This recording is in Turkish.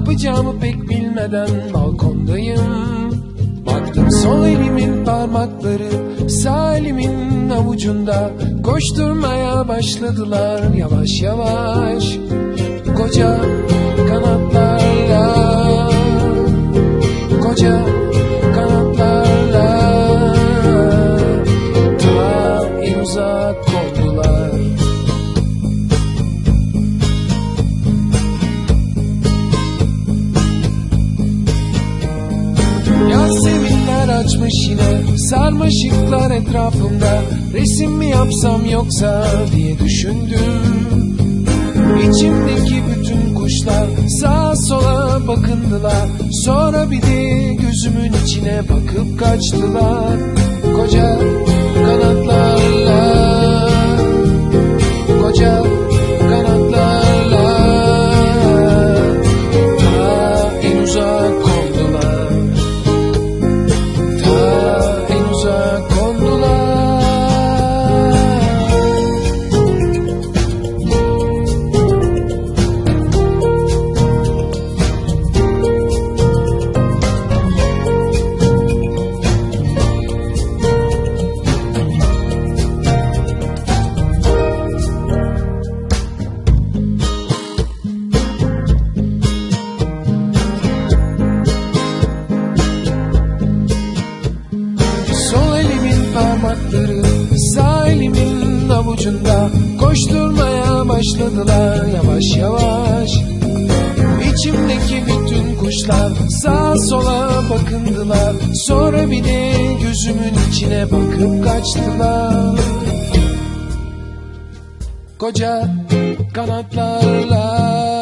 yapacağımı pek bilmeden balkondayım. Baktım sol elimin parmakları sağ elimin avucunda, koşturmaya başladılar yavaş yavaş koca kanatlarla, koca kanatlarla ta en uzak kondular. Yaseminler açmış yine, sarmaşıklar etrafımda. Resim mi yapsam yoksa diye düşündüm. İçimdeki bütün kuşlar sağa sola bakındılar. Sonra bir de gözümün içine bakıp kaçtılar. Koca kanatlarla, koca kanatlarla ta en uzak kondular, ta en uzak kondular. Sol elimin parmakları sağ elimin avucunda, koşturmaya başladılar yavaş yavaş. İçimdeki bütün kuşlar sağa sola bakındılar. Sonra bir de gözümün içine bakıp kaçtılar. Koca kanatlarla,